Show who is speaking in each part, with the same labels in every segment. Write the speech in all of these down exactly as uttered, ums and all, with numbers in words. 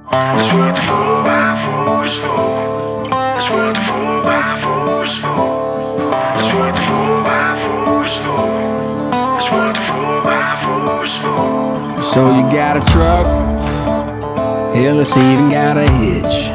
Speaker 1: That's what the four by four is for. That's what the four by four is for. That's what the four by four is for. That's what the four by four is for.
Speaker 2: So you got a truck, hell, it's even got a hitch.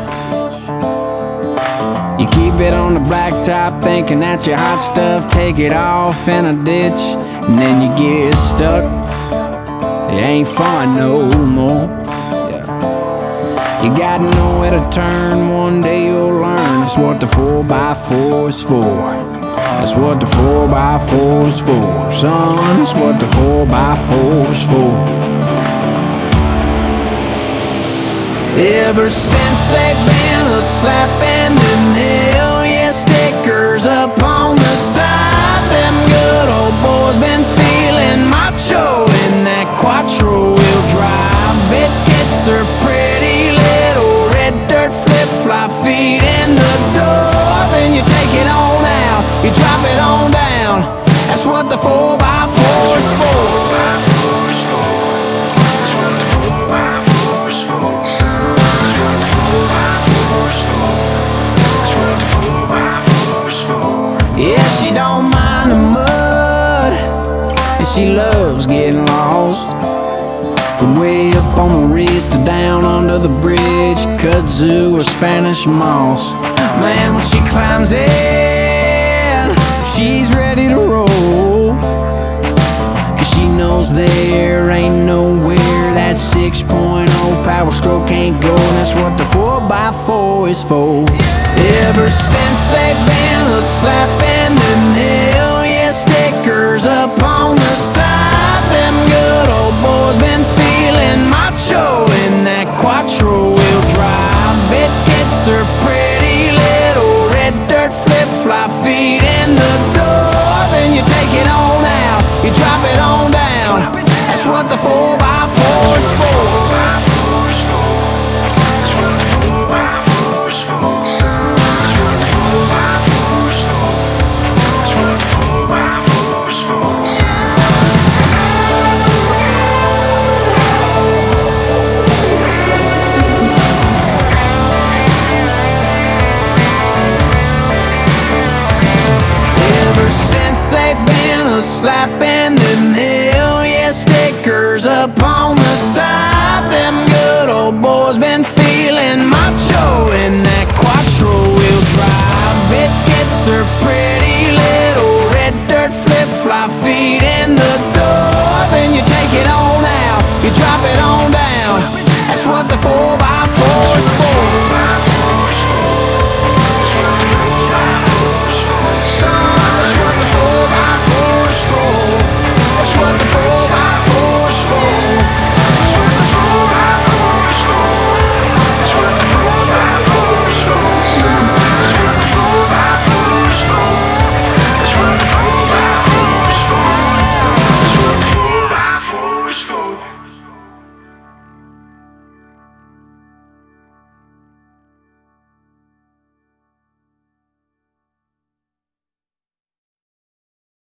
Speaker 2: You keep it on the blacktop thinking that's your hot stuff. Take it off in a ditch and then you get stuck. It ain't fun no more. You gotta know where to turn, one day you'll learn. That's what the four by four is for. That's what the four by four is for. Son, that's what the four by four is for. Ever since they've been a slapping the nail, yeah, stickers up on the side. Them good old boys been feeling macho in that quattro wheel drive. It gets her pretty little red dirt flip-flop feet in the door. Then you take it on out, you drop it on down. That's what the four by four is for. Yeah, she don't mind the mud, and she loves getting lost. From way up on the ridge to down under the bridge, kudzu or Spanish moss. Man, when she climbs in, she's ready to roll, cause she knows there ain't nowhere that six point oh power stroke ain't go. And that's what the four by four is for. Ever since they've been a slapping the nail, yeah, stickers up on the side. Them good old boys been feeling macho in that quattro wheel drive. It gets her pretty little red dirt flip-flop feet in the door. Then you take it on out, you drop it on down. That's what the four by four is for. Slapping the nail, yeah, stickers up on the side. Them good old boys been feeling macho in that quattro wheel drive. It gets her pretty